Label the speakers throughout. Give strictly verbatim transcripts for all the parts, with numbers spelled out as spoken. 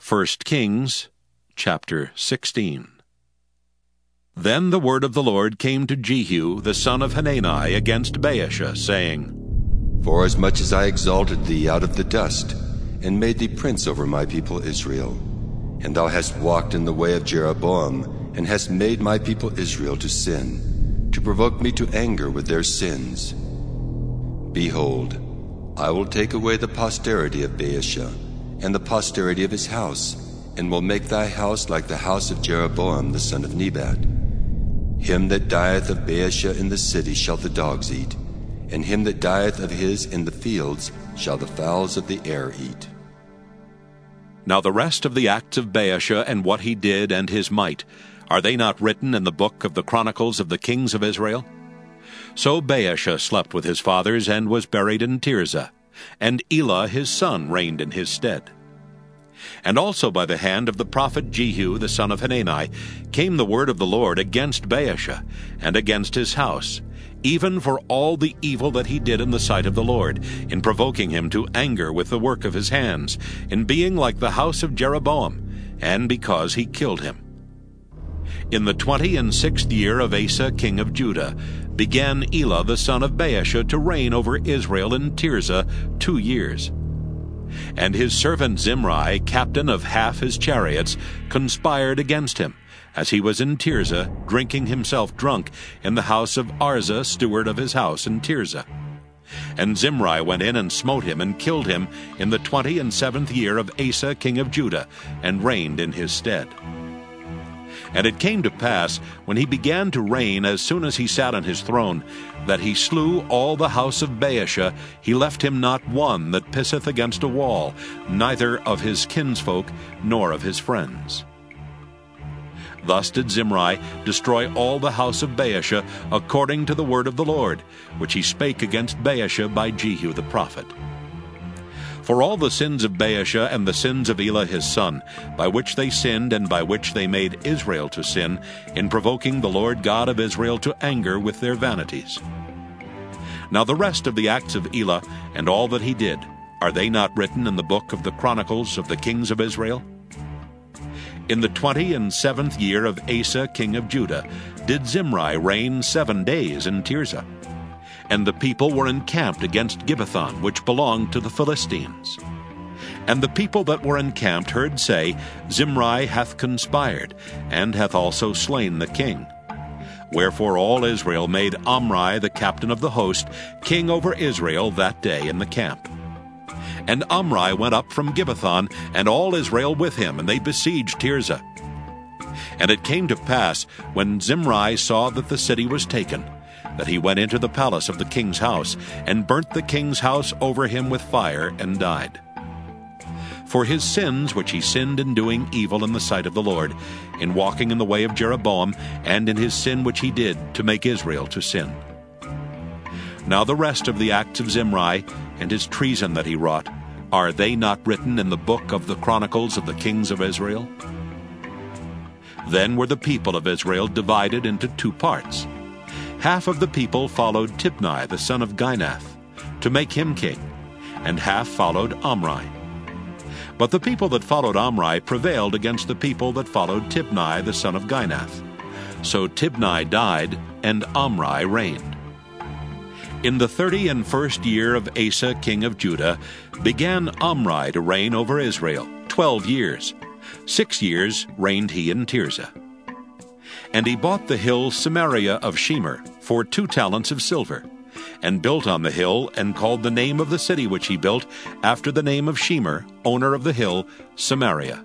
Speaker 1: First Kings, chapter sixteen. Then the word of the Lord came to Jehu the son of Hanani against Baasha, saying,
Speaker 2: Forasmuch as I exalted thee out of the dust, and made thee prince over my people Israel, and thou hast walked in the way of Jeroboam, and hast made my people Israel to sin, to provoke me to anger with their sins. Behold, I will take away the posterity of Baasha, and the posterity of his house, and will make thy house like the house of Jeroboam the son of Nebat. Him that dieth of Baasha in the city shall the dogs eat, and him that dieth of his in the fields shall the fowls of the air eat.
Speaker 1: Now the rest of the acts of Baasha and what he did and his might, are they not written in the book of the Chronicles of the kings of Israel? So Baasha slept with his fathers and was buried in Tirzah, and Elah his son reigned in his stead. And also by the hand of the prophet Jehu the son of Hanani came the word of the Lord against Baasha and against his house, even for all the evil that he did in the sight of the Lord, in provoking him to anger with the work of his hands, in being like the house of Jeroboam, and because he killed him. In the twenty and sixth year of Asa king of Judah began Elah the son of Baasha to reign over Israel in Tirzah two years. And his servant Zimri, captain of half his chariots, conspired against him, as he was in Tirzah, drinking himself drunk in the house of Arza, steward of his house in Tirzah. And Zimri went in and smote him and killed him in the twenty and seventh year of Asa king of Judah, and reigned in his stead. And it came to pass, when he began to reign, as soon as he sat on his throne, that he slew all the house of Baasha. He left him not one that pisseth against a wall, neither of his kinsfolk, nor of his friends. Thus did Zimri destroy all the house of Baasha, according to the word of the Lord, which he spake against Baasha by Jehu the prophet. For all the sins of Baasha and the sins of Elah his son, by which they sinned and by which they made Israel to sin, in provoking the Lord God of Israel to anger with their vanities. Now the rest of the acts of Elah and all that he did, are they not written in the book of the Chronicles of the kings of Israel? In the twenty and seventh year of Asa king of Judah did Zimri reign seven days in Tirzah. And the people were encamped against Gibbethon, which belonged to the Philistines. And the people that were encamped heard say, Zimri hath conspired, and hath also slain the king. Wherefore all Israel made Omri the captain of the host king over Israel that day in the camp. And Omri went up from Gibbethon, and all Israel with him, and they besieged Tirzah. And it came to pass, when Zimri saw that the city was taken, that he went into the palace of the king's house, and burnt the king's house over him with fire, and died. For his sins which he sinned in doing evil in the sight of the Lord, in walking in the way of Jeroboam, and in his sin which he did to make Israel to sin. Now the rest of the acts of Zimri, and his treason that he wrought, are they not written in the book of the Chronicles of the kings of Israel? Then were the people of Israel divided into two parts. Half of the people followed Tibni the son of Ginath, to make him king, and half followed Omri. But the people that followed Omri prevailed against the people that followed Tibni the son of Ginath. So Tibni died, and Omri reigned. In the thirty and first year of Asa king of Judah began Omri to reign over Israel, twelve years. Six years reigned he in Tirzah. And he bought the hill Samaria of Shemer for two talents of silver, and built on the hill, and called the name of the city which he built after the name of Shemer, owner of the hill, Samaria.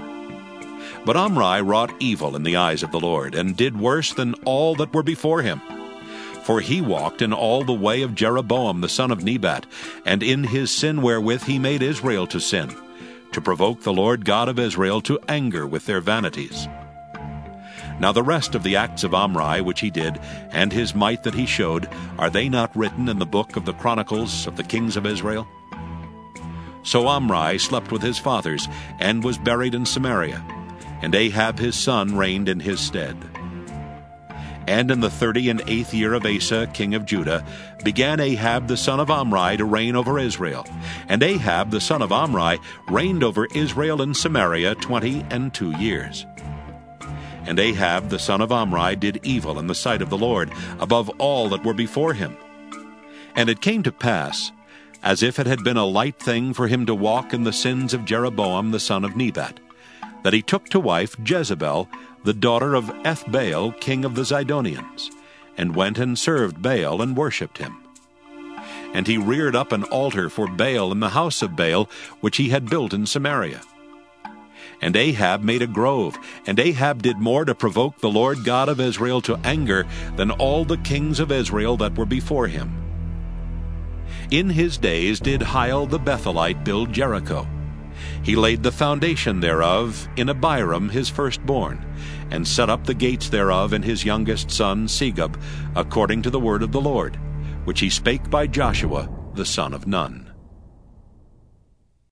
Speaker 1: But Omri wrought evil in the eyes of the Lord, and did worse than all that were before him. For he walked in all the way of Jeroboam the son of Nebat, and in his sin wherewith he made Israel to sin, to provoke the Lord God of Israel to anger with their vanities. Now the rest of the acts of Omri which he did, and his might that he showed, are they not written in the book of the Chronicles of the kings of Israel? So Omri slept with his fathers, and was buried in Samaria, and Ahab his son reigned in his stead. And in the thirty and eighth year of Asa king of Judah began Ahab the son of Omri to reign over Israel. And Ahab the son of Omri reigned over Israel and Samaria twenty and two years. And Ahab the son of Omri did evil in the sight of the Lord, above all that were before him. And it came to pass, as if it had been a light thing for him to walk in the sins of Jeroboam the son of Nebat, that he took to wife Jezebel, the daughter of Ethbaal, king of the Zidonians, and went and served Baal and worshipped him. And he reared up an altar for Baal in the house of Baal, which he had built in Samaria. And Ahab made a grove, and Ahab did more to provoke the Lord God of Israel to anger than all the kings of Israel that were before him. In his days did Hiel the Bethelite build Jericho. He laid the foundation thereof in Abiram his firstborn, and set up the gates thereof in his youngest son Segub, according to the word of the Lord, which he spake by Joshua the son of Nun.